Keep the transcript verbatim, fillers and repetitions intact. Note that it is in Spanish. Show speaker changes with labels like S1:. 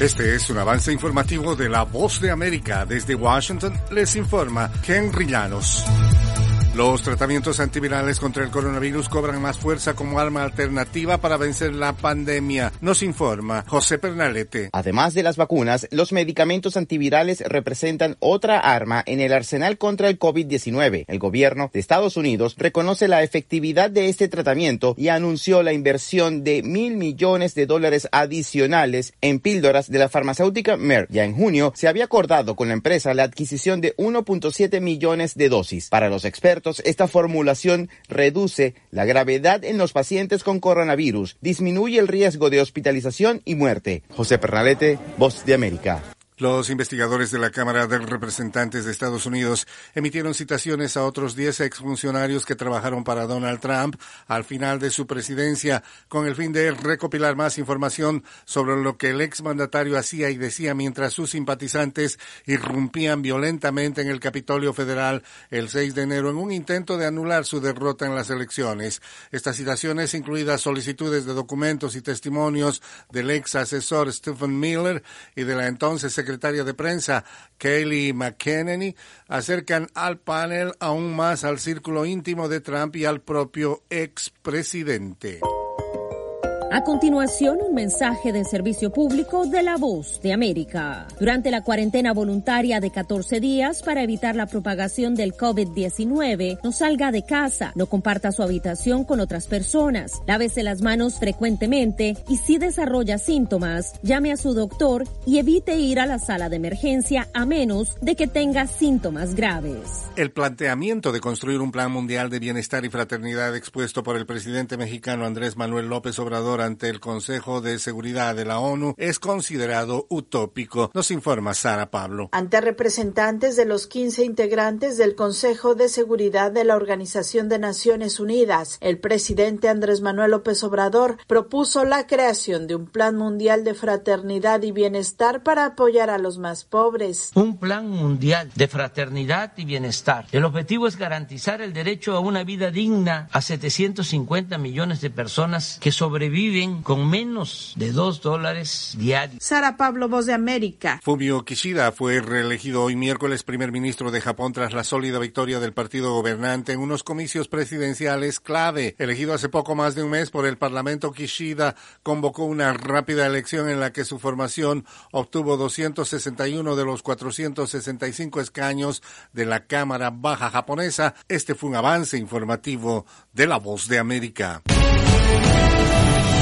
S1: Este es un avance informativo de La Voz de América. Desde Washington les informa Henry Llanos. Los tratamientos antivirales contra el coronavirus cobran más fuerza como arma alternativa para vencer la pandemia, nos informa José Pernalete.
S2: Además de las vacunas, los medicamentos antivirales representan otra arma en el arsenal contra el COVID diecinueve. El gobierno de Estados Unidos reconoce la efectividad de este tratamiento y anunció la inversión de mil millones de dólares adicionales en píldoras de la farmacéutica Merck. Ya en junio se había acordado con la empresa la adquisición de uno punto siete millones de dosis. Para los expertos, esta formulación reduce la gravedad en los pacientes con coronavirus, disminuye el riesgo de hospitalización y muerte. José Pernalete, Voz de América.
S1: Los investigadores de la Cámara de Representantes de Estados Unidos emitieron citaciones a otros diez exfuncionarios que trabajaron para Donald Trump al final de su presidencia, con el fin de recopilar más información sobre lo que el exmandatario hacía y decía mientras sus simpatizantes irrumpían violentamente en el Capitolio Federal el seis de enero en un intento de anular su derrota en las elecciones. Estas citaciones, incluidas solicitudes de documentos y testimonios del ex asesor Stephen Miller y de la entonces secretaria secretaria de prensa Kayleigh McEnany, acercan al panel aún más al círculo íntimo de Trump y al propio expresidente.
S3: A continuación, un mensaje de servicio público de La Voz de América. Durante la cuarentena voluntaria de catorce días para evitar la propagación del COVID diecinueve, no salga de casa, no comparta su habitación con otras personas, lávese las manos frecuentemente y si desarrolla síntomas, llame a su doctor y evite ir a la sala de emergencia a menos de que tenga síntomas graves.
S1: El planteamiento de construir un plan mundial de bienestar y fraternidad expuesto por el presidente mexicano Andrés Manuel López Obrador ante el Consejo de Seguridad de la ONU es considerado utópico, nos informa Sara Pablo.
S4: Ante representantes de los quince integrantes del Consejo de Seguridad de la Organización de Naciones Unidas, el presidente Andrés Manuel López Obrador propuso la creación de un plan mundial de fraternidad y bienestar para apoyar a los más pobres.
S5: Un plan mundial de fraternidad y bienestar. El objetivo es garantizar el derecho a una vida digna a setecientos cincuenta millones de personas que sobreviven con menos de dos dólares diarios.
S4: Sara Pablo, Voz de América.
S1: Fumio Kishida fue reelegido hoy miércoles primer ministro de Japón tras la sólida victoria del partido gobernante en unos comicios presidenciales clave. Elegido hace poco más de un mes por el Parlamento, Kishida convocó una rápida elección en la que su formación obtuvo doscientos sesenta y uno de los cuatrocientos sesenta y cinco escaños de la Cámara Baja japonesa. Este fue un avance informativo de La Voz de América.